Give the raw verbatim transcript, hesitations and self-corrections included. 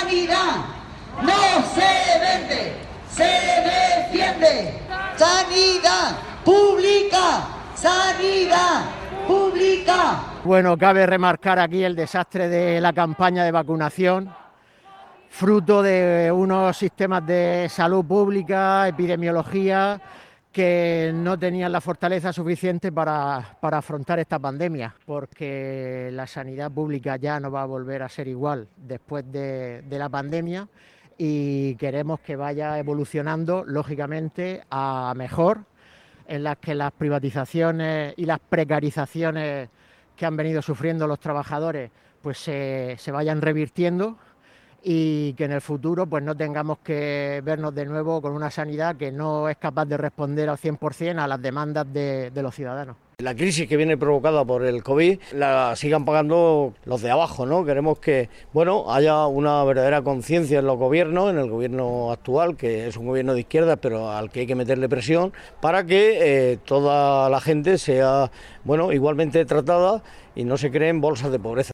sanidad no se vende, se defiende. Sanidad pública, sanidad pública. Bueno, cabe remarcar aquí el desastre de la campaña de vacunación, fruto de unos sistemas de salud pública, epidemiología, que no tenían la fortaleza suficiente para, para afrontar esta pandemia, porque la sanidad pública ya no va a volver a ser igual después de, de la pandemia y queremos que vaya evolucionando, lógicamente, a mejor, en las que las privatizaciones y las precarizaciones que han venido sufriendo los trabajadores pues se, se vayan revirtiendo y que en el futuro pues no tengamos que vernos de nuevo con una sanidad que no es capaz de responder al cien por cien a las demandas de, de los ciudadanos. La crisis que viene provocada por el COVID la sigan pagando los de abajo, ¿no? Queremos que, bueno, haya una verdadera conciencia en los gobiernos, en el gobierno actual, que es un gobierno de izquierda, pero al que hay que meterle presión, para que eh, toda la gente sea, bueno, igualmente tratada y no se creen bolsas de pobreza.